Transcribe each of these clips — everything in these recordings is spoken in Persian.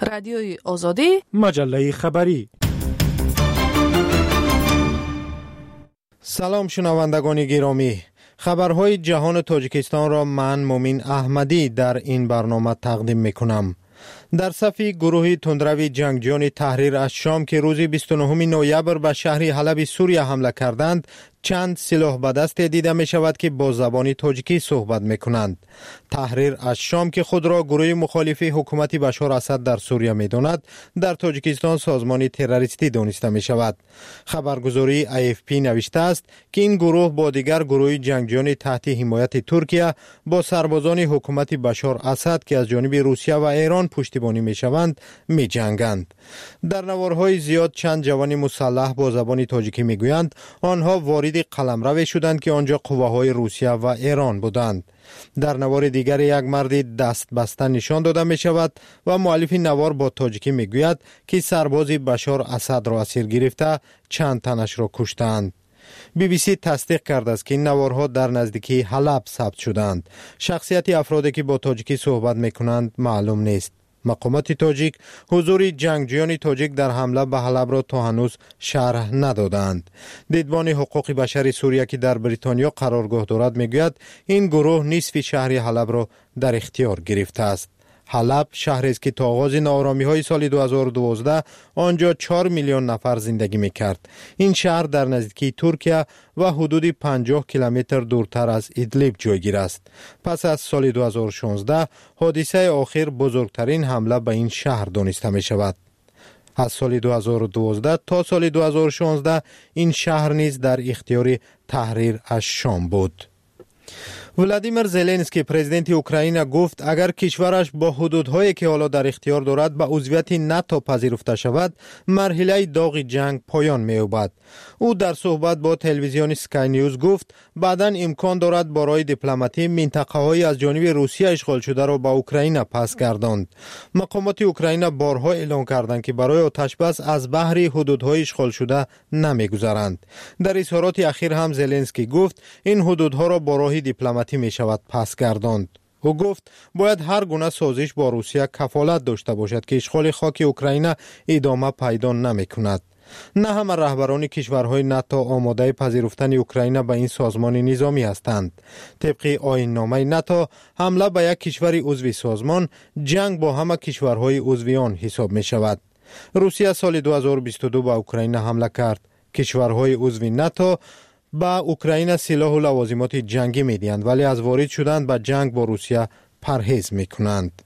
رادیوی آزادی، مجله خبری. سلام شنوندگان گرامی، خبرهای جهان تاجیکستان را من مومین احمدی در این برنامه تقدیم میکنم. در صف گروه تندروی جنگجویان تحریر از شام که روز 29 نوامبر به شهر حلب سوریه حمله کردند، چند سلاح به دست دیده می شود که با زبان تاجیکی صحبت می کنند. تحریر از شام که خود را گروه مخالف حکومت بشار اسد در سوریه می داند، در تاجیکستان سازمان تروریستی دانسته می شود. خبرگزاری AFP نوشته است که این گروه با دیگر گروه جنگجویان تحت حمایت ترکیه با سربازان حکومت بشار اسد که از جانب روسیه و ایران پشتیبانی می شوند می جنگند. در نوارهای زیاد چند جوان مسلح با زبان تاجیکی می گویند آنها وارد قلمرو شدند که آنجا قواهای روسیه و ایران بودند. در نوار دیگر یک مرد دست بسته نشان داده می شود و مؤلف نوار با تاجیکی می گوید که سرباز بشار اسد را اسیر گرفته چند تنش را کشتند. BBC تصدیق کرده است که این نوارها در نزدیکی حلب ثبت شدند. شخصیت افرادی که با تاجیکی صحبت می کنند معلوم نیست. مقامات تاجیک حضور جنگجویان تاجیک در حمله به حلب را تا هنوز شرح ندادند. دیدبان حقوق بشر سوریه که در بریتانیا قرارگاه دارد میگوید این گروه نصف شهر حلب را در اختیار گرفته است. حلب شهری است که تا آغاز ناآرامی‌های سال 2012 آنجا 4 میلیون نفر زندگی می‌کرد. این شهر در نزدیکی ترکیه و حدود 50 کیلومتر دورتر از ادلیب جایگیر است. پس از سال 2016 حادثه آخر بزرگترین حمله به این شهر دانسته می‌شود. از سال 2012 تا سال 2016 این شهر نیز در اختیار تحریر از شام بود. ولادیمیر زلنسکی پرزیدنت اوکراین گفت اگر کشورش با حدودهایی که حالا در اختیار دارد به عضویت ناتو پذیرفته شود، مرحله داغ جنگ پایان می‌یابد. او در صحبت با تلویزیون سکای نیوز گفت بعداً امکان دارد برای دیپلماتی منطقه‌های از جانب روسیه اشغال شده را به اوکراین پس گرداند. مقامات اوکراین بارها اعلام کردند که برای آتشبس از بحر حدودهای اشغال شده نمی‌گذرند. در اظهارات اخیر هم زلنسکی گفت این حدودها را با راه دیپلماتی می شود پس گرداند. او گفت باید هر گونه سازش با روسیه کفالت داشته باشد که اشغال خاک اوکراین ادامه پیدا نمی کند. نه همه رهبران کشورهای ناتو آماده پذیرفتن اوکراین به این سازمان نظامی هستند. طبق آیین نامه ناتو حمله به یک کشور عضو سازمان جنگ با همه کشورهای عضو آن حساب می شود. روسیه سال 2022 به اوکراین حمله کرد. کشورهای عضو ناتو با اوکراین سلاح و لوازمات جنگی میدهند ولی از وارد شدن به جنگ با روسیه پرهیز میکنند.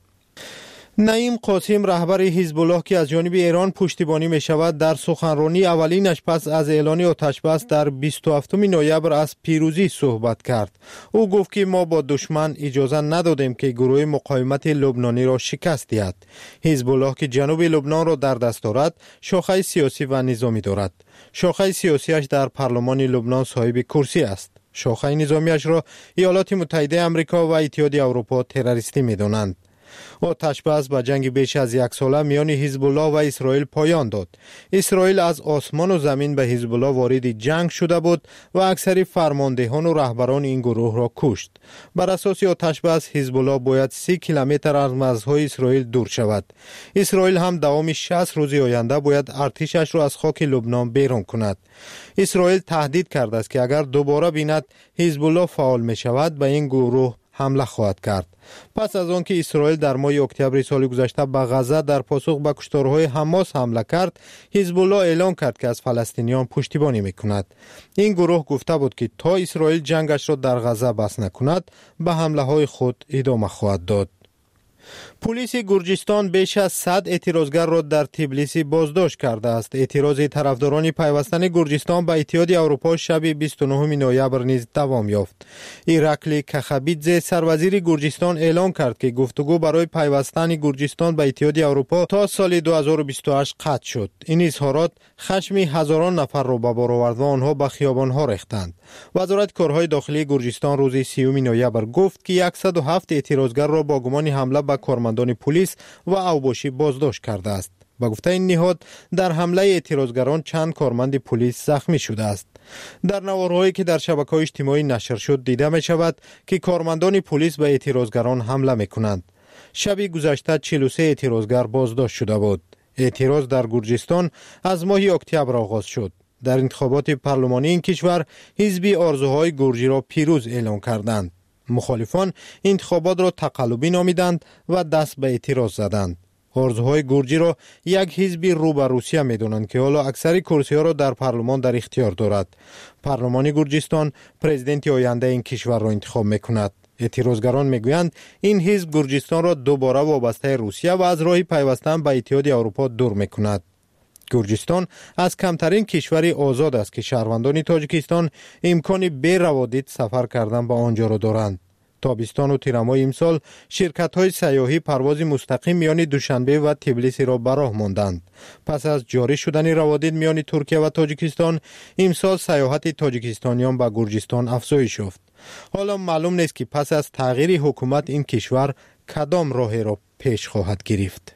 نعیم قاسم رهبر حزب الله که از جانب ایران پشتیبانی می شود در سخنرانی اولینش پس از اعلان آتشبس در 27 نوامبر از پیروزی صحبت کرد. او گفت که ما با دشمن اجازه ندادیم که گروه مقاومت لبنانی را شکست دهد. حزب الله که جنوب لبنان را در دست دارد شاخه سیاسی و نظامی دارد. شاخه سیاسیش در پارلمان لبنان صاحب کرسی است. شاخه نظامیش را ایالات متحده آمریکا و اتحادیه اروپا تروریستی می دانند. آتشبس به جنگ بیش از یک ساله میان حزب الله و اسرائیل پایان داد. اسرائیل از آسمان و زمین به حزب الله وارد جنگ شده بود و اکثر فرماندهان و رهبران این گروه را کشت. بر اساس آتشبس حزب الله باید 30 کیلومتر از مرزهای اسرائیل دور شود. اسرائیل هم دوام 60 روز آینده باید ارتشش را از خاک لبنان بیرون کند. اسرائیل تهدید کرده است که اگر دوباره بیند حزب الله فعال می شود به این گروه حمله خواهد کرد. پس از آنکه اسرائیل در ماه اکتبر سال گذشته به غزه در پاسخ به کشتارهای حماس حمله کرد، حزب الله اعلام کرد که از فلسطینیان پشتیبانی میکند. این گروه گفته بود که تا اسرائیل جنگش را در غزه بس نکند، به حمله های خود ادامه خواهد داد. پلیس گرجستان بیش از 100 اعتراضگر را در تبلیسی بازداشت کرده است. اعتراض طرفداران پیوستن گرجستان به اتحادیه اروپا شب 29 نوامبر نیز دوام یافت. ایرکلی کخابیدزه سروزیر گرجستان اعلام کرد که گفتگو برای پیوستن گرجستان به اتحادیه اروپا تا سال 2028 قطع شد. این اظهارات خشم هزاران نفر را به بار آورد و آنها به خیابان‌ها ریختند. وزارت کارهای داخلی گرجستان روز 30 نوامبر گفت که 107 اعتراضگر را با گمان حمله به کارمندان پلیس و اوباشی بازداشت کرده است. با گفته این نهاد در حمله اعتراضگران چند کارمند پلیس زخمی شده است. در نوارهایی که در شبکه‌های اجتماعی نشر شد دیده می شود که کارمندان پلیس به اعتراضگران حمله می کنند. شب گذشته 43 اعتراضگر بازداشت شده بود. اعتراض در گرجستان از ماه اکتبر آغاز شد. در انتخابات پارلمانی این کشور حزب آرزوهای گرجی را پیروز اعلام کردند. مخالفان انتخابات را تقلبی نامیدند و دست به اعتراض زدند. آرزوهای گرجی را یک حزب رو به روسیه می‌دانند که حالا اکثر کرسی‌ها را در پارلمان در اختیار دارد. پارلمان گرجستان پرزیدنت آینده این کشور را انتخاب می‌کند. اعتراضگران میگویند این حزب گرجستان را دوباره وابسته روسیه و از راه پیوستن به اتحاد اروپا دور می‌کند. گرجستان از کمترین کشور آزاد است که شهروندان تاجیکستان امکان بی روادید سفر کردن به آنجا را دارند. تابستان و تیر ماه امسال شرکت‌های سیاحی پرواز مستقیم میان دوشنبه و تبلیسی را به راه ماندند. پس از جاری شدن روادید میان ترکیه و تاجیکستان، امسال سیاحت تاجیکستانیان به گرجستان افزایش یافت. حالا معلوم نیست که پس از تغییر حکومت این کشور کدام راهی را پیش خواهد گرفت.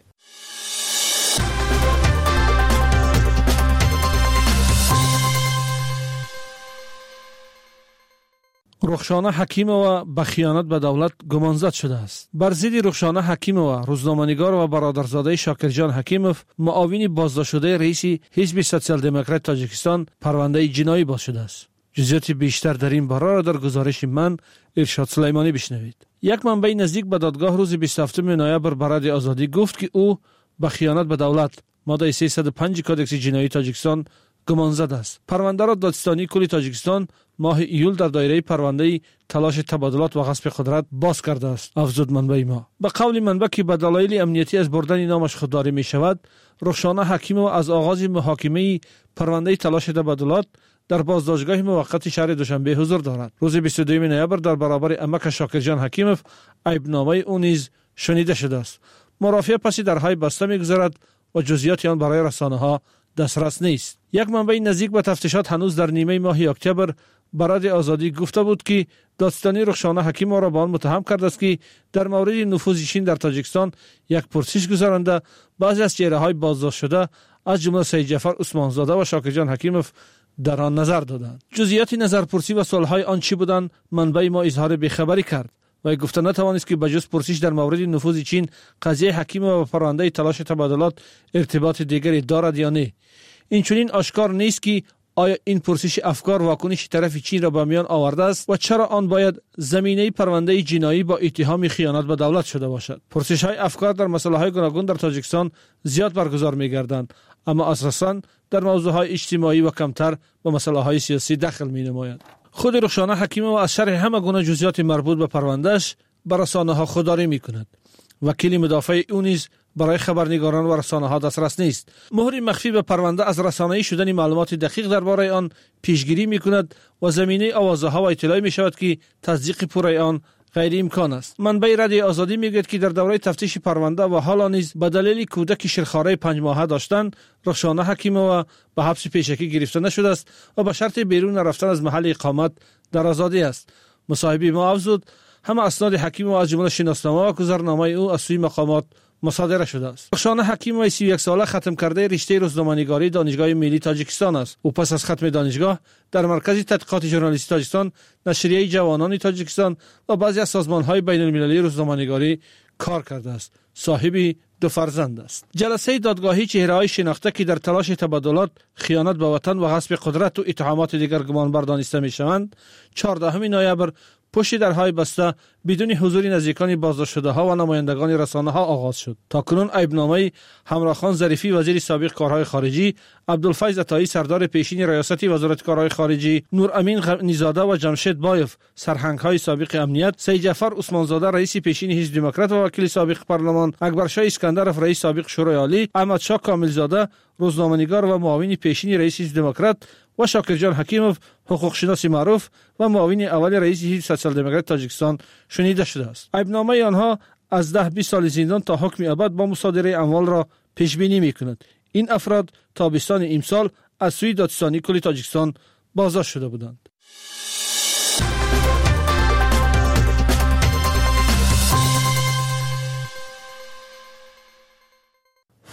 رخشانه حکیمова به خیانت به دولت گمانزد شده است. بر ضد رخشانه حکیمова، روزنامه‌نگار و برادرزاده شاکرجان حکیمov، معاون بازداشت شده رئیس حزب سوسیال دموکرات تاجیکستان پرونده جنایی باز شده است. جزئیات بیشتر در این باره را در گزارش من ارشاد سلیمانی بشنوید. یک منبع نزدیک به دادگاه روز 27 نوامبر برای آزادی گفت که او به خیانت به دولت ماده 305 کدکس جنایی تاجیکستان گمانزد است. پرونده را دادستانی کل تاجیکستان ماه ایول در دایره پرونده تلاش تبادلات و غصب قدرت باز کرده است. افزود منبع ما. به قول منبع که به دلایل امنیتی از بردن نامش خودداری می شود، رخشانه حکیمova از آغاز محاکمه پرونده تلاش تبادلات در بازداشتگاه موقت شهر دوشنبه حضور دارد. روز 22 نوامبر در برابر امک شاکرجان حکیمov عیبنامه او نیز شنیده شده است. مرافعه پس درهای بسته می‌گذارد و جزئیات آن برای رسانه‌ها دسترس نیست. یک منبع نزدیک به تفتیشات هنوز در نیمه ماه اکتبر برای آزادی گفته بود که دادستانی رخشانه حکیمova را با آن متهم کرده است که در مورد نفوذ چین در تاجیکستان یک پرسش گذارنده بعضی از چهره‌های بازداشت شده از جمله سید جعفر عثمانزاده و شاکرجان حکیمov در آن نظر دادند. جزئیات نظرپرسی و سوالهای آن چی بودند منبع ما اظهار بیخبری کرد و گفته نتوانست که بجز پرسش در مورد نفوذ چین قضیه حکیمova و پرونده تلاش تبادلات ارتباط دیگری دارد یا نه. اینچنین آشکار نیست که آیا این پرسش افکار واکنش طرف چین را به میان آورده است و چرا آن باید زمینه پرونده جنایی با اتهام خیانت به دولت شده باشد. پرسش های افکار در مسائل های گوناگون در تاجیکستان زیاد برگزار می‌گردند، اما اساساً در موضوع های اجتماعی و کمتر به مسائل های سیاسی دخل می‌نمایند. خود رخشانه حکیمova از شرح همه گونه جزئیات مربوط به پروندهش به رسانه‌ها خودداری می‌کند. وکیل مدافع او نیز برای خبرنگاران و رسانه‌ها دسترس نیست. مهر مخفی به پرونده از رسانه‌ای شدن معلومات دقیق درباره آن پیشگیری می‌کند و زمینه آوازها و اطلاعی می‌شود که تصدیق پوره آن غیر امکان است. منبع رادیو آزادی میگوید که در دوره تفتیش پرونده و حالا نیز به دلیل کودک شیرخواره 5 ماهه داشتن رخشانه حکیمova به حبس پیشکی گرفته نشده است و به شرط بیرون رفتن از محل اقامت در آزادی است. مصاحبه ما افزود همه اسناد حکیمova از جمله شناسنامه و گذرنامه او از سوی مقامات مصادره شده است. رخشانه حکیمova 31 ساله ختم کرده رشته روزنامه‌نگاری دانشگاه ملی تاجیکستان است. او پس از ختم دانشگاه در مرکز تحقیقات ژورنالیستی تاجیکستان، نشریه جوانان تاجیکستان و بعضی از سازمان‌های بین‌المللی روزنامه‌نگاری کار کرده است. صاحب 2 فرزند است. جلسه دادگاهی چهره‌های شناخته که در تلاش تبادلات، خیانت به وطن و غصب قدرت و اتهامات دیگر گمانبر دانسته می‌شوند 14 نوامبر پشت درهای بسته بدون حضور نزدیکان بازداشت شده ها و نمایندگان رسانه ها آغاز شد. تاکنون عیبنامه همراخان ظریفی وزیر سابق کارهای خارجی، عبدالفیض عطایی سردار پیشین ریاست وزارت کارهای خارجی، نورامین غنی‌زاده و جمشید بایف سرهنگ های سابق امنیت، سید جعفر عثمانزاده رئیس پیشین حزب دموکرات و وکیل سابق پارلمان، اکبرشاه اسکندرов رئیس سابق شورای عالی، احمدشاه کاملزاده روزنامه‌نگار و معاون پیشین رئیس حزب دموکرات و شاکرجان حکیمov حقوقشناس معروف و معاون اول رئیس حزب سوسیال دموکرات تاجیکستان شنیده شده است. عیبنامه آنها از 10-20 سال زندان تا حکم ابد با مصادره اموال را پیش بینی می‌کند. این افراد تابستان امسال از سوی دادستانی کل تاجیکستان بازداشت شده بودند.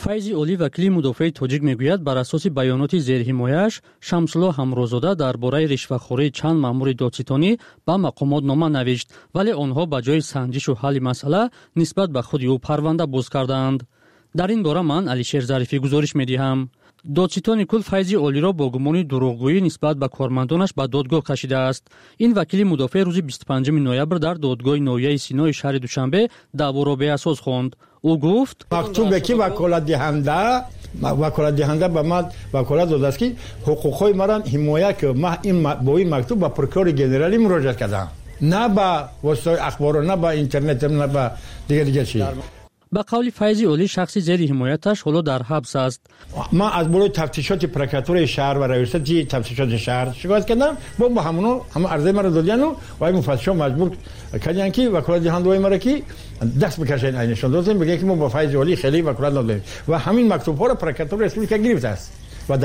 فیض اولی وکیل مدافع تاجیک میگوید بر اساس بیانات زیرحمایه‌اش شمس‌الله همروزاده درباره رشوه‌خوری چند مأمور دادستانی به مقامات نامه نوشت ولی آنها به جای سنجش و حل مسئله نسبت به خود او پرونده باز کردند. در این باره من علیشیر ظریفی گزارش می‌دهم. دادستان کل فیض اولی را با گمان دروغگویی نسبت به کارمندانش به دادگاه کشیده است. این وکیل مدافع روز 25 نوامبر در دادگاه نویه سینای شهر دوشنبه دعوا را به اساس خواند. او گفت مکتوبی که وکالت دهنده به من وکالت داده است که حقوقهای مرا حمایت که من این با این مکتوب به پروکور گنرالی مراجعه کردم، نه به وسایل اخبار، نه به اینترنت، نه به دیگه چیز. به قول فیض اولی شخصی زیر حمایتش حالا در حبس است. من از بالای تفتیشات پروکاتور شهر و رئیس تفتیشات شهر شکایت کردم، با همونو هم عرضه مرا دادن و وای مفتشا مجبور کردن که وکالت دهنده مرا که دست بکشن عینشون دادن، میگه که ما با فیض اولی خیلی وکالت نداریم و همین مکتوب ها را پروکاتور اسپلیکا گرفته است و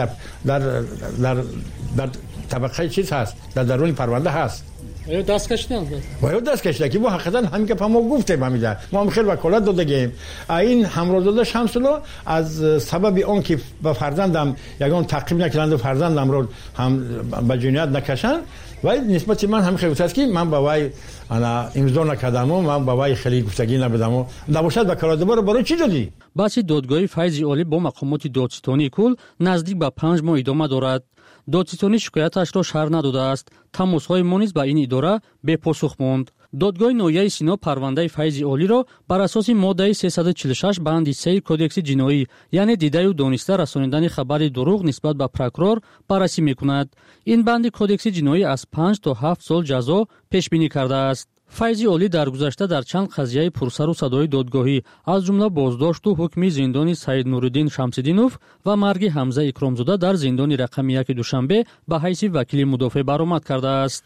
در طبقه چیز هست، در درون پرونده هست. یا دست کشیدن و دست کشیدن که ما حقیقتا همین که ما گفتیم همین ما هم خیلی وکالت دادیم. این همروزاده شمس‌الله از سبب اون که به فرزندم یگان تعقیب نکردند و فرزندم رو هم به جنایت نکشن و نسبت من هم خیلی است که من با وای انا امضا نکردم و من با وای خیلی گفتگی نبودم و نباشد وکالت دوباره برای چی دادی؟ بحث دادگاه فیض اولی با مقامات دادستانی کل نزدیک به 5 ماه ادامه دارد. دادستانی شکایتش را شرح نداده است. تماس‌های ما نیز به این اداره بے پاسخ ماند. دادگاه نویه سینا پرونده فیض اولی را بر اساس ماده 346 بند 3 کودکس جنایی یعنی دیده و دانسته رسانیدن خبر دروغ نسبت به پروکورور بررسی می‌کند. این بند کودکس جنایی از 5 تا 7 سال جزا پیش بینی کرده است. فیض اولی در گذشته در چند قضیه پرسر و صدای دادگاهی از جمله بازداشت و حکم زندان سید نورالدین شمس‌الدینوف و مرگ حمزه اکرامزاده در زندان رقم 1 دوشنبه به حیث وکیل مدافع برآمد کرده است.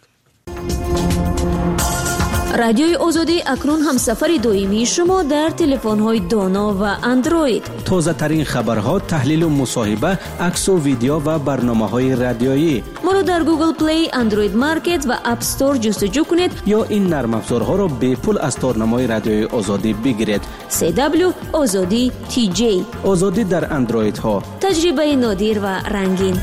رادیوی آزادی اکنون هم سفر دویمی شما در تلفن‌های دانا و اندروید. تازه ترین خبرها، تحلیل و مصاحبه، عکس و ویدیو و برنامه‌های رادیویی. ما رو در گوگل پلی، اندروید مارکت و اپ استور جستجو کنید یا این نرم افزارها را به پول از تارنمای رادیوی آزادی بگیرید. CW آزادی TJ. آزادی در اندروید ها. تجربه نادر و رنگین.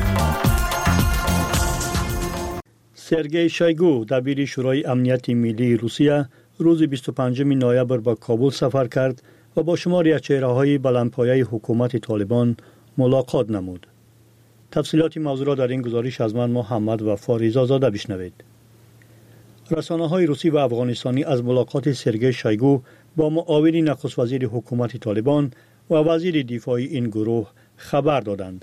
سرگئی شایگو دبیر شورای امنیت ملی روسیه روز 25 نوامبر به کابل سفر کرد و با شماری از چهره‌های بلندپایه حکومت طالبان ملاقات نمود. تفصیلات موضوع را در این گزارش از من محمد و فاریزا زاده بشنوید. رسانه‌های روسی و افغانستانی از ملاقات سرگئی شایگو با معاون نخست وزیر حکومت طالبان و وزیر دفاع این گروه خبر دادند.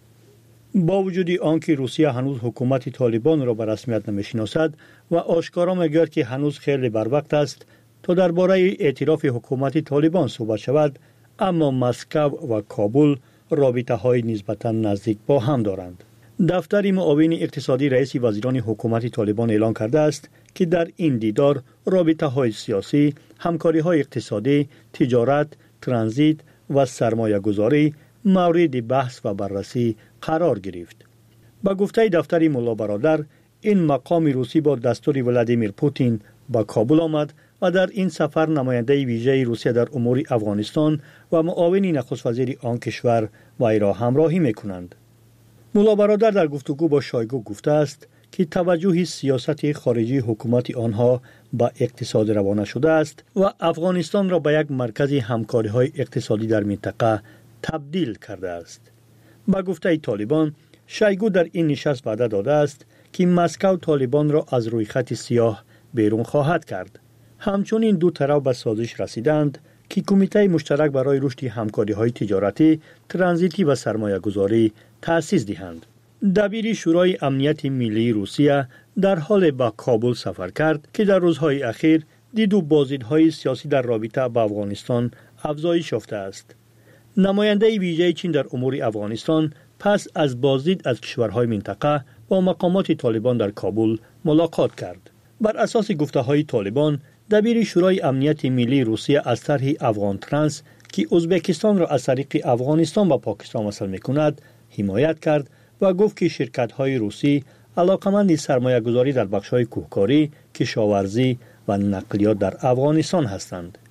با وجود آنکه روسیه هنوز حکومت طالبان را به رسمیت نمی‌شناسد و آشکارا می‌گوید که هنوز خیلی بر وقت است تا درباره اعتراف حکومت طالبان صحبت شود، اما مسکو و کابل رابطه‌های نسبتاً نزدیک با هم دارند. دفتر معاون اقتصادی رئیس وزیران حکومت طالبان اعلام کرده است که در این دیدار رابطه‌های سیاسی، همکاری‌های اقتصادی، تجارت، ترانزیت و سرمایه‌گذاری مورد بحث و بررسی قرار گرفت. با گفته دفتر ملا برادر، این مقام روسی با دستور ولادیمیر پوتین به کابل آمد و در این سفر نماینده ویژه روسیه در امور افغانستان و معاون نخست وزیر آن کشور وی را همراهی می‌کنند. ملا برادر در گفتگو با شایگو گفته است که توجه سیاست خارجی حکومت آنها به اقتصاد روانه شده است و افغانستان را به یک مرکز همکاری‌های اقتصادی در منطقه تبدیل کرده است. با گفته طالبان، شایگو در این نشست وعده داده است که مسکو طالبان را از روی خط سیاه بیرون خواهد کرد. همچنین دو طرف به سازش رسیدند که کمیته مشترک برای رشد همکاری‌های تجارتی، ترانزیتی و سرمایه‌گذاری تأسیس دهند. دبیر شورای امنیت ملی روسیه در حال به کابل سفر کرد که در روزهای اخیر دید و بازدیدهای سیاسی در رابطه با افغانستان افزایش یافته است. نماینده ویژه چین در امور افغانستان پس از بازدید از کشورهای منطقه با مقامات طالبان در کابل ملاقات کرد. بر اساس گفته‌های طالبان، دبیر شورای امنیت ملی روسیه از طرح افغان ترانس که ازبکستان را از طریق افغانستان با پاکستان وصل می‌کند، حمایت کرد و گفت که شرکت‌های روسی علاقمند سرمایه‌گذاری در بخش‌های کوهکاری، کشاورزی و نقلیات در افغانستان هستند.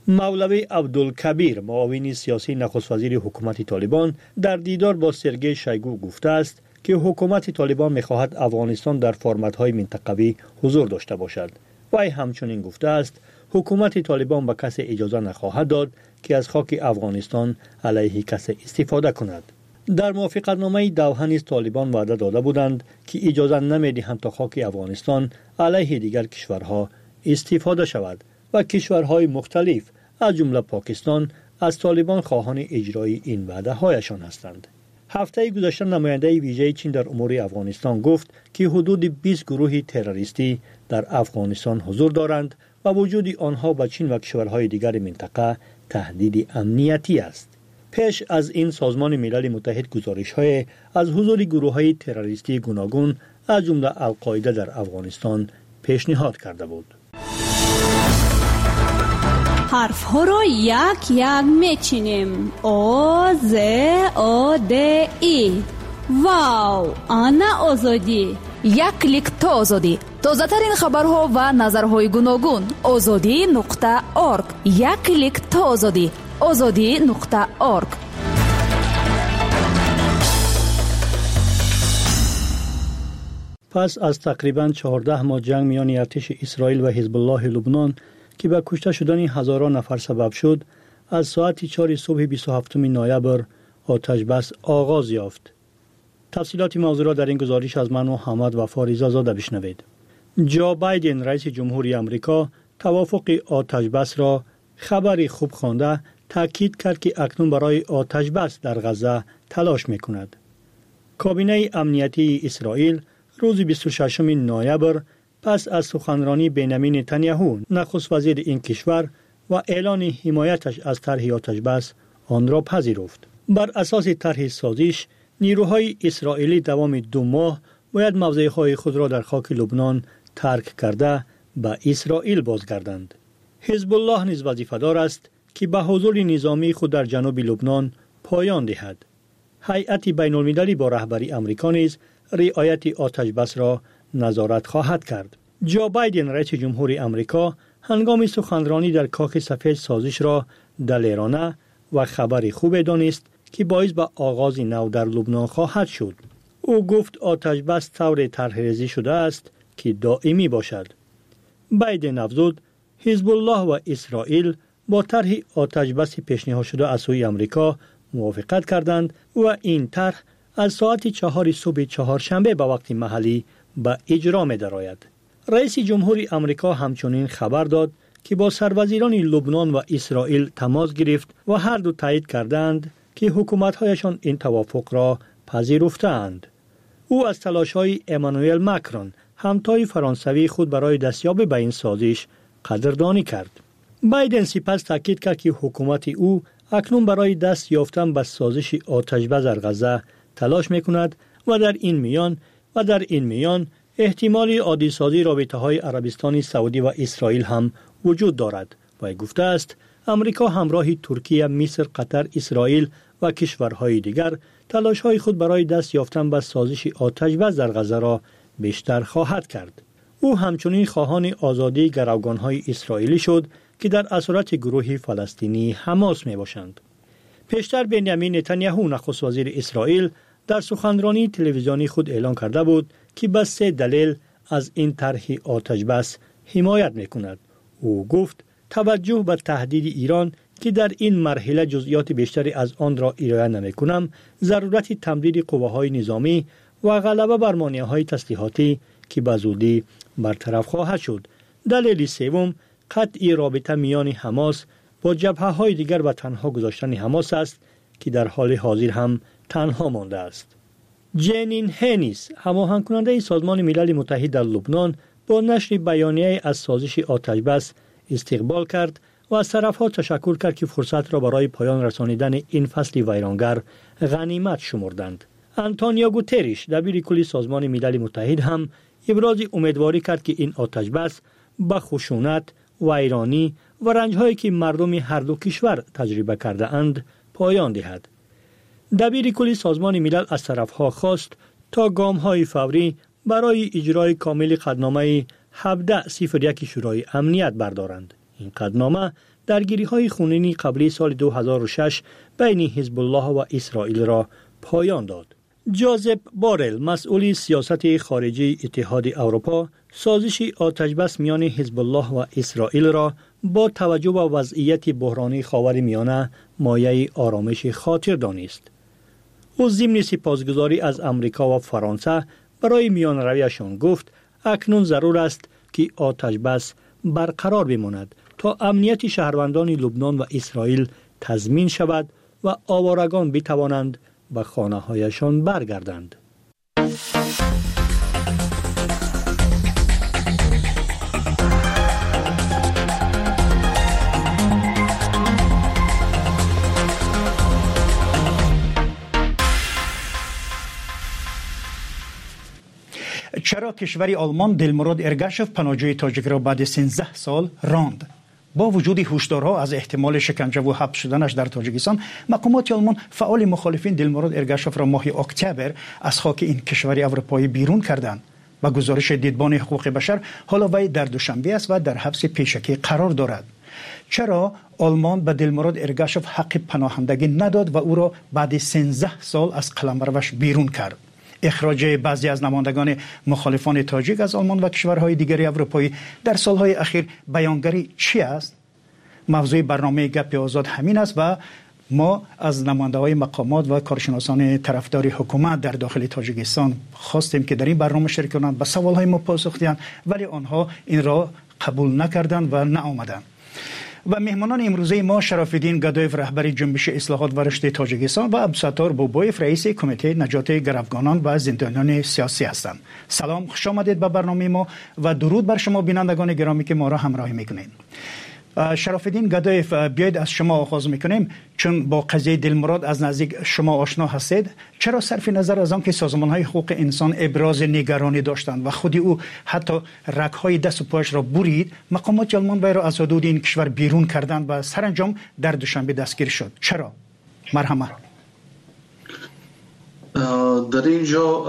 مولوی عبدالکبیر معاون سیاسی نخست وزیر حکومت طالبان در دیدار با سرگئی شایگو گفته است که حکومت طالبان می‌خواهد افغانستان در فرمت‌های منطقوی حضور داشته باشد. وی همچنین گفته است حکومت طالبان به کسی اجازه نخواهد داد که از خاک افغانستان علیه کسی استفاده کند. در موافقتنامه دوحه نیز طالبان وعده داده بودند که اجازه نمی‌دهند تا خاک افغانستان علیه دیگر کشورها استفاده شود و کشورهای مختلف از جمله پاکستان از طالبان خواهان اجرای این وعده هایشان هستند. هفته گذشته نماینده ویژه چین در امور افغانستان گفت که حدود 20 گروه تروریستی در افغانستان حضور دارند و وجود آنها به چین و کشورهای دیگر منطقه تهدید امنیتی است. پیش از این سازمان ملل متحد گزارش‌های از حضور گروه‌های تروریستی گوناگون از جمله القاعده در افغانستان پیشنهاد کرده بود. حرف ها را یک یک میچینیم. او ز او د ای. واو، آنا آزادی. یک کلیک تا آزادی. تازه ترین خبرها و نظرهای گوناگون. azadi.org. یک کلیک تا آزادی. azadi.org. پس از تقریباً 14 ماه جنگ میان ارتش اسرائیل و حزب الله لبنان که به کشته شدن هزاران نفر سبب شد، از ساعت 4 صبح 27 نوامبر آتش بس آغاز یافت. تفصیلات موضوع را در این گزارش از من محمد وفا رضازاده بشنوید. جو بایدن رئیس جمهوری آمریکا توافق آتش بس را خبری خوب خوانده تاکید کرد که اکنون برای آتش بس در غزه تلاش می‌کند. کابینه امنیتی اسرائیل روز 26 نوامبر پس از سخنرانی بنیامین نتانیاهو نخست وزیر این کشور و اعلان حمایتش از طرح آتش بس آن را پذیرفت. بر اساس طرح سازش نیروهای اسرائیلی دوام 2 ماه باید موضعهای خود را در خاک لبنان ترک کرده به اسرائیل بازگردند. حزب الله نیز وظیفه‌دار است که به حضور نظامی خود در جنوب لبنان پایان دهد. هیئت بین‌المللی با رهبری آمریکا نیز رعایت آتش بس را نظارت خواهد کرد. جو بایدن رئیس جمهوری آمریکا هنگام سخنرانی در کاخ سفید سازش را دلیرانه و خبری خوب دانست که باعث به آغاز نو در لبنان خواهد شد. او گفت آتش بس طور طرح‌ریزی شده است که دائمی باشد. بایدن افزود حزب الله و اسرائیل با طرح آتش بس پیشنهاد شده از سوی آمریکا موافقت کردند و این طرح از ساعت 4 صبح چهارشنبه به وقت محلی به اجرا می درآید. رئیس جمهوری آمریکا همچنین خبر داد که با سروزیران لبنان و اسرائیل تماس گرفت و هر دو تایید کردند که حکومت‌هایشان این توافق را پذیرفتند. او از تلاش‌های امانوئل ماکرون همتای فرانسوی خود برای دستیابی به این سازش قدردانی کرد. بایدن سپس تاکید کرد که حکومت او اکنون برای دست یافتن به سازش آتش بس در غزه تلاش می‌کند و در این میان احتمال عادی سازی رابطه‌های عربستان سعودی و اسرائیل هم وجود دارد. و گفته است آمریکا همراه ترکیه، مصر، قطر، اسرائیل و کشورهای دیگر تلاش‌های خود برای دست یافتن به سازش آتش بس در غزه را بیشتر خواهد کرد. او همچنین خواهان آزادی گروگان‌های اسرائیلی شد که در اسارت گروه فلسطینی حماس میباشند. پیشتر بنیامین نتانیاهو نخست وزیر اسرائیل در سخنرانی تلویزیونی خود اعلان کرده بود که به 3 دلیل از این طرح آتش بس حمایت میکند. او گفت توجه به تهدید ایران که در این مرحله جزئیات بیشتری از آن را ارائه نمیکنم، ضرورت تمدید قواهای نظامی و غلبه بر مانعهای تسلیحاتی که به زودی برطرف خواهد شد. دلیل سوم قطع رابطه میان حماس با جبهه‌های دیگر و تنها گذاشتن حماس است که در حال حاضر هم تنها مانده است. جنین هنیس هماهنگ کننده سازمان ملل متحد در لبنان با نشر بیانیه از سازش آتش بس استقبال کرد و از طرفها تشکر کرد که فرصت را برای پایان رسانیدن این فصل ویرانگر غنیمت شمردند. آنتونیو گوتریش دبیر کل سازمان ملل متحد هم ابراز امیدواری کرد که این آتش بس با خشونت، ویرانی و رنج‌هایی که مردم هر دو کشور تجربه کرده اند پایان دهد. دبیر کل سازمان ملل از طرفها خواست تا گام‌های فوری برای اجرای کامل قطعنامه 1701 شورای امنیت بردارند. این قطعنامه درگیری‌های خونینی قبلی سال 2006 بین حزب الله و اسرائیل را پایان داد. جوزف بارل، مسئول سیاست خارجی اتحاد اروپا، سازش آتشبس میان حزب الله و اسرائیل را با توجه به وضعیت بحرانی خاورمیانه مایه آرامش خاطر دانست. او ضمن سپاسگزاری از امریکا و فرانسه برای میان رویشان گفت اکنون ضرور است که آتشبس برقرار بماند تا امنیت شهروندان لبنان و اسرائیل تضمین شود و آوارگان بتوانند به خانه‌هایشان برگردند. چرا کشور آلمان دلمراد ارگاشف پناهجوی تاجیک را بعد 13 سال راند؟ با وجود هشدارها از احتمال شکنجه و حبس شدنش در تاجیکستان، مقامات آلمان فعال مخالفین دلمراد ارگاشف را ماه اکتبر از خاک این کشور اروپایی بیرون کردند. با گزارش دیدبان حقوق بشر، حالا وی در دوشنبه است و در حبس پیشکی قرار دارد. چرا آلمان به دلمراد ارگاشف حق پناهندگی نداد و او را بعد 13 سال از قلمروش بیرون کرد؟ اخراج بعضی از نمایندگان مخالفان تاجیک از آلمان و کشورهای دیگری اروپایی در سالهای اخیر بیانگری چی است؟ موضوع برنامه گپ آزاد همین است و ما از نماینده‌های مقامات و کارشناسان طرفدار حکومت در داخل تاجیکستان خواستیم که در این برنامه شرکت کنند، به سوالهای ما پاسخ دهند، ولی آنها این را قبول نکردند و نآمدند. و مهمانان امروزه ما شراف‌الدین گدایف، رهبر جنبش اصلاحات و رشد تاجیکستان، و عبدالستار بوبایف، رئیس کمیته نجات گروگانان و زندانیان سیاسی هستند. سلام، خوش آمدید به برنامه ما و درود بر شما بینندگان گرامی که ما را همراهی میکنید. شراف‌الدین گدایف، بیاید از شما آغاز میکنیم، چون با قضیه دلمراد از نزدیک شما آشنا هستید. چرا صرف نظر از آن که سازمان‌های حقوق انسان ابراز نگرانی داشتند و خودی او حتی رگ‌های دست و پایش را برید، مقامات آلمان وی را از حدود این کشور بیرون کردند و سرانجام در دوشنبه دستگیر شد؟ چرا؟ مرحمت. در اینجا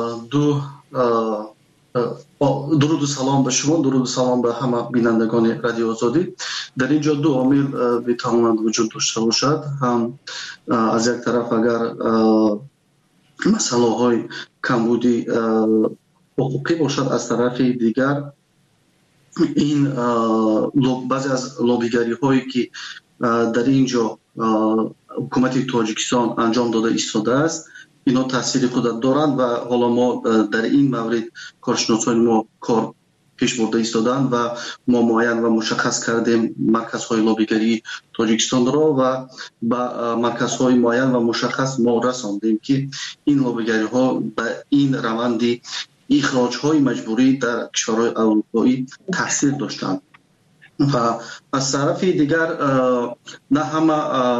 درود و سلام به شما، درود و سلام به همه بینندگان رادیو آزادی. در اینجا دو عامل میتواند وجود داشته باشد. هم از یک طرف اگر مسئله های کمبودی حقوقی باشد، از طرف دیگر این بعضی از لابیگری هایی که در اینجا حکومت تاجیکستان انجام داده ایستاده است، اینا تاثیر خود دارند و حالا ما در این مورد کارشناسان ما کار پیش برده ایستادند و ما معین و مشخص کردیم مرکزهای لابیگری تاجیکستان را و با مرکزهای معین و مشخص ما رساندیم که این لابیگری ها به این روند اخراج های مجبوری در کشورهای اروپایی تاثیر داشتند. و از طرف دیگر نه همه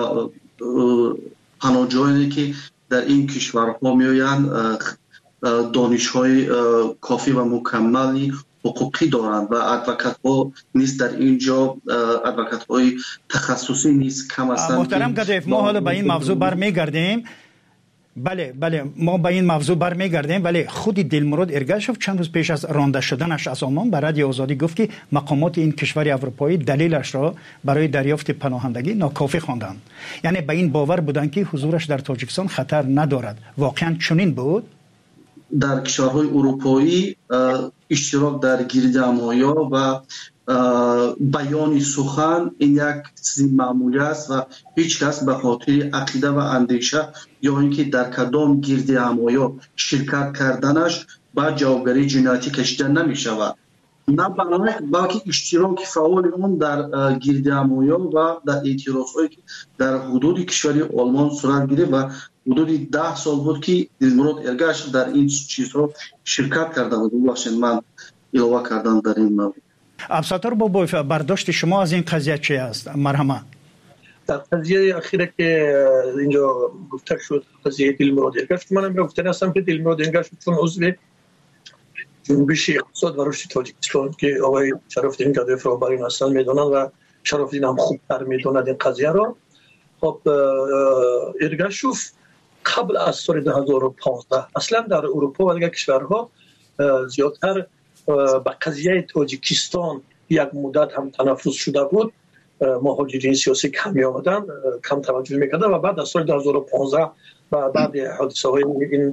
پناهجویانی که در این کشورها میآیند دانش‌های کافی و مکملی حقوقی دارند و ادوکات ها نیست در اینجا، ادوکات های تخصصی نیست، کم هستند. محترم گدایف، ما حالا به این موضوع برمیگردیم. بله ما به این موضوع برمیگردیم، ولی خود دلمراد ارگاشف چند روز پیش از رانده شدنش از آلمان به رادیو آزادی گفت که مقامات این کشور اروپایی دلیلش را برای دریافت پناهندگی ناکافی خواندند. یعنی به این باور بودند که حضورش در تاجیکستان خطر ندارد. واقعا چنین بود؟ در کشورهای اروپایی اشتراک در گردهمایی و بیان سخن این یک چیز معمولی است و هیچ کس به خاطر عقیده و اندیشه یا اینکه در کدام گردهمایی شرکت کردنش با جوابگری جنایتی کشیده نمی شود. نه بلکه اشتراک فعال اون در گردهمایی و در اعتراضهایی که در حدود کشور آلمان صورت گرفت و حدود 10 سال بود که دلمراد ارگاشف در این چیزها شرکت کرده بود. ببخشید من اضافه کردم در این مورد. عبدالستار بوبایف، برداشت شما از این قضیه چی است؟ مرحمت. در قضیه اخیره که اینجا گفته شد، قضیه دلمراد ارگاشف، منم گفتن هستم که دلمراد ارگاشف چون عضو جنبش اقتصاد و رشد تاجیکستان که آقای شراف‌الدین گدایف را برای هستند میدونن و شراف‌الدین هم خوبتر میدوند این قضیه را. خب ارگاشف قبل از سال 2015 اصلا در اروپا و دیگر کشورها زیادتر به قضیه تاجیکستان یک مدت هم تنفس شده بود مهاجرین سیاسی کمی آمدن کم توجه میکردن و بعد از سال 2015 و بعد حادثه های این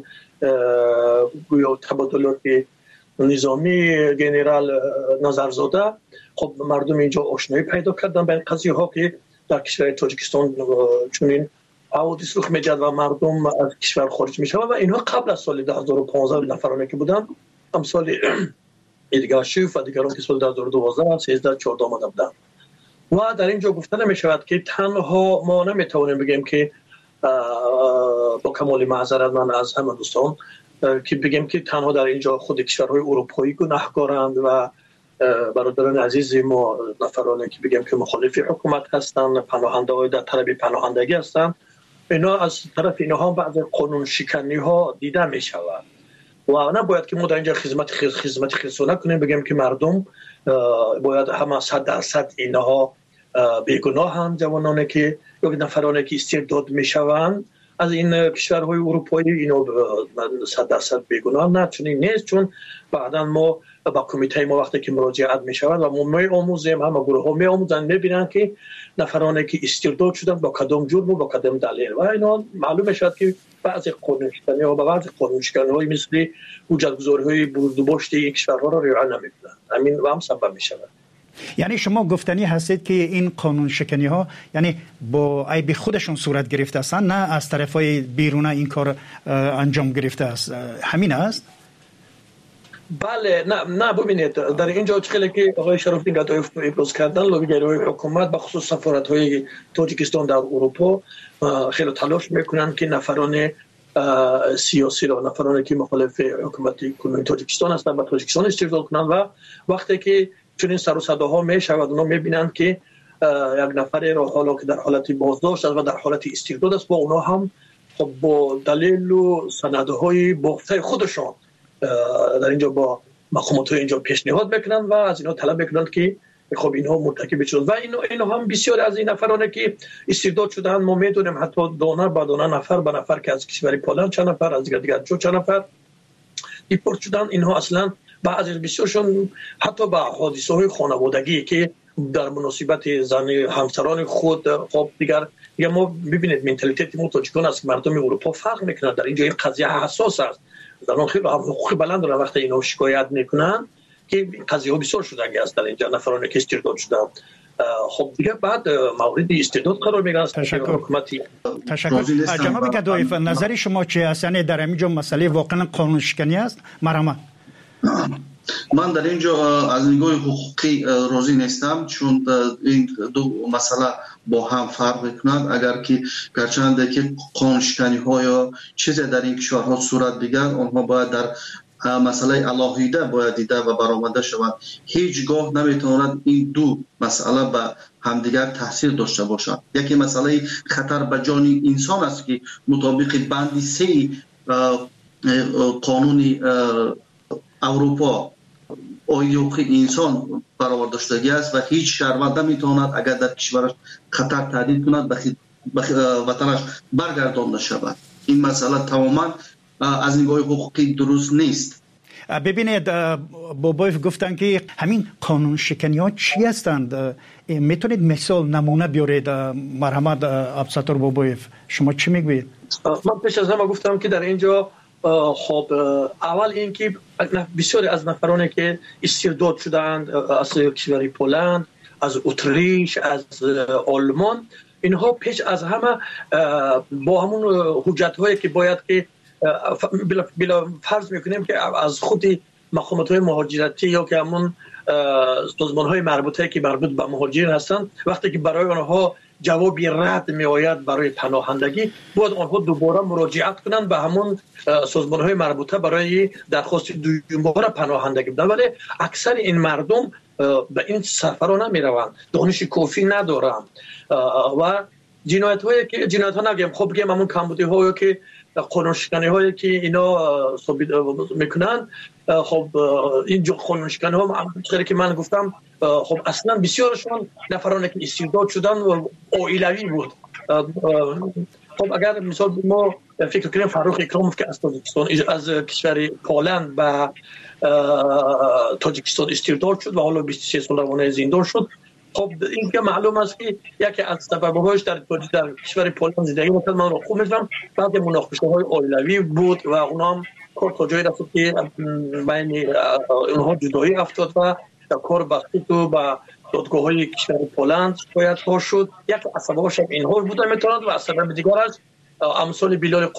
گویا تبادلات نظامی جنرال نظرزاده خب مردم اینجا آشنایی پیدا کردن به این قضیه ها که در کشور تاجیکستان چنین حوادث رخ می‌دهد و مردم از کشور خارج میشوند و اینها قبل از سال 2015 نفرانی که بودن امثال ایدگاه شیف و دیگران که سال 2012 13 14 آمده بودند و در اینجا گفته نمی‌شود که تنها ما نمی‌توانیم بگیم که با کمال معذرت من از همه دوستان که بگیم که تنها در اینجا خود کشورهای اروپایی گناهکارند و برادران عزیز ما نفرانی که بگیم که مخالف حکومت هستند پناهنده‌های در طلب پناهندگی هستند اینا از طرف اینها بعض قانون شکنی ها دیده می شود و نباید که ما در اینجا خدمت خصوصی کنیم بگیم که مردم باید همه 100% اینها بیگناهند جوانانی که یا نفرانی که استرداد می شوند از این کشورهای اروپایی اینا 100% بیگناه نه چنین نیست چون بعدا ما با کمیته ما وقتی که مراجعت می شود و ما می آموزیم همه گروه ها می آموزن می بینن که نفرانی که استرداد شدن با کدام جرم و با کدام دلیل و اینا معلوم شد که بعضی قانون شکنی ها و بعضی قانون شکنی های مثل حجتگذاری های بردوباشت این کشورها را رعایت نمی‌کنند همین و هم سبب می شود. یعنی شما گفتنی هستید که این قانون شکنی ها یعنی با عیب خودشون صورت گرفته هستند نه از طرفای بیرون این کار انجام گرفته است همین است؟ بله نه ببینید در اینجا خیلی که آقای شرافی گدایف ابراز کردن لوبیگرای حکومت به خصوص سفارت‌های تاجیکستان در اروپا خیلی تلاش میکنن که نفران سیاسی را نفرانی که مخالف حکومت کنونی تاجیکستان هستند و تاجیکستان استرداد کنند و وقتی که چنین سر و صداها میشود اونا میبینند که یک نفر را حالا که در حالت بازداشت است و در حالت استرداد است با اونا هم خب با دلیل و سندهای بافته خودشان در اینجا با مقامات اینجا پیشنهاد میکنن و از اینا طلب میکنن که خب اینها مرتکب شدند و اینا هم بسیار از این نفرانی که استرداد شدند ما میدونیم حتی دانه به دانه نفر به نفر که از کشور پولند چند نفر از دیگر چند نفر دیپورت شدند اینها اصلا بعضی بسیارشون حتی با حادثه های خانوادگی که در مناسبت زن همسران خود خب دیگر ما ببینید منتالیته ما تاجیکان است که مردم اروپا فرق میکنن در اینجا این قضیه حساس است زنان خیلی حقوق بلند دارن وقتی اینا شکایت میکنن که قضیه ها بسیار شدنی است در اینجا نفرانی که استرداد شدن خب دیگه بعد مورد استرداد قرار میگیرن حکومتی. تشکر جناب گدایف نظر شما چه است یعنی در اینجا مسئله واقعا قانون شکنی است مرحمت من در اینجا از نگاه حقوقی راضی نیستم چون این دو مسئله با هم فرق میکنند اگر که گرچند که قانون شکنی ها یا چیزی در این کشورها صورت بگیرد آنها باید در مسئله علاهیده باید دیده و برآمده شود هیچگاه نمیتواند این دو مسئله به همدیگر تاثیر داشته باشد یکی مسئله خطر به جان انسان است که مطابق بند 3 قانون اروپا حقوق انسان برآورده شدگی است و هیچ شهروند نمیتواند اگر در کشورش خطر تهدید کند به وطنش برگردانده شود این مسئله تماما از نگاه حقوقی درست نیست. ببینید بابایف گفتن که همین قانون شکنی ها چی هستند میتونید مثال نمونه بیارید مرحمت عبدالستار بابایف شما چی میگوید؟ من پیش از همه گفتم که در اینجا خب اول اینکه بسیاری از نفرانی که استرداد شدند از کشور پولند از اتریش از آلمان اینها پیش از همه با همون حجت هایی که باید که بلا فرض میکنیم که از خود مقامات های مهاجرتی یا که همون سازمان های مربوطه که مربوط به مهاجرین هستند وقتی که برای آنها جوابی رد می آید برای پناهندگی باید آنها دوباره مراجعت کنند به همون سازمان های مربوطه برای درخواست دوباره پناهندگی بدن ولی اکثر این مردم به این سفرها نمی روند دانش کافی ندارند و جنایت هایی که جنایت ها نگیم خب بگیم همون کمبودی هایی که قانون شکنی هایی که اینا ثابت میکنن خب این قانون شکنی ها خیلی که من گفتم خب اصلا بسیارشون نفرانی که استرداد شدن و عائلوی بود خب اگر مثال ما فکر کنیم فاروق اکراموف که از تاجیکستان از کشور پولند به تاجیکستان استرداد شد و حالا 23 سال روانه زندان شد. خب این که معلوم است که یکی از سبب‌هاش در کشور پولند زندگی می‌کرد. من رو خوب می‌فهمم بعد مناقشه‌های عائلوی بود و اونها هم کار تا جایی رفت که بین اونها جدایی افتاد و در کار بخشید و به دادگاه‌های کشور پولند شکایت ها شد. یک از سبب‌هاش اینها بوده میتواند و از سبب دیگرش امثال بلال